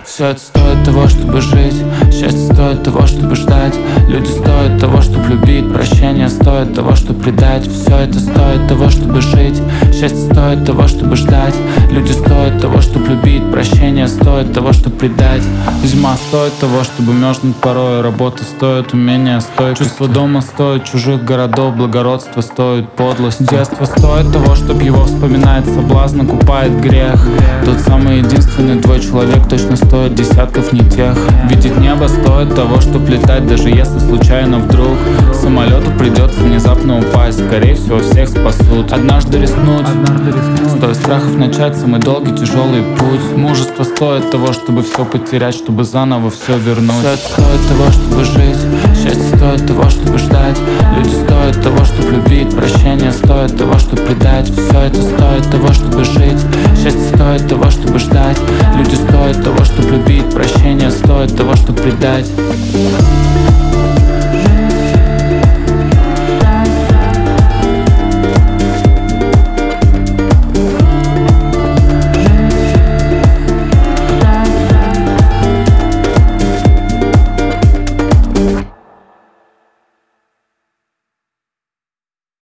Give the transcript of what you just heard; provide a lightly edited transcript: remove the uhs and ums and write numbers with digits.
Все это стоит того, чтобы жить. Счастье стоит того, чтобы ждать. Люди стоят того, чтобы любить. Прощение стоит того, чтобы предать. Все это стоит того, чтобы жить. Счастье стоит того, чтобы ждать. Люди стоят того, чтобы любить. Прощение стоит того, чтобы предать. Зима стоит того, чтобы мерзнуть порой. Работа стоит умения, стоит чувство дома, стоит чужих городов. Благородство стоит подлость. Детство стоит того, чтобы его вспоминать. Соблазн окупает грех. Тот самый единственный твой человек точно стоит десятков не тех. Видеть небо стоит того, чтобы летать. Даже если случайно вдруг самолету придется внезапно упасть. Скорее всего всех спасут. Однажды рискнуть стоит страхов начать самый долгий тяжелый путь. Мужество стоит того, чтобы все потерять, чтобы заново все вернуть. Все это стоит того, чтобы жить. Счастье стоит того, чтобы ждать. Люди стоят того, чтобы любить. Прощение стоит того, чтобы предать. Все это стоит того, чтобы жить. Счастье стоит того, чтобы ждать. Люди стоят того, чтобы любить. Прощение стоит того, чтобы предать.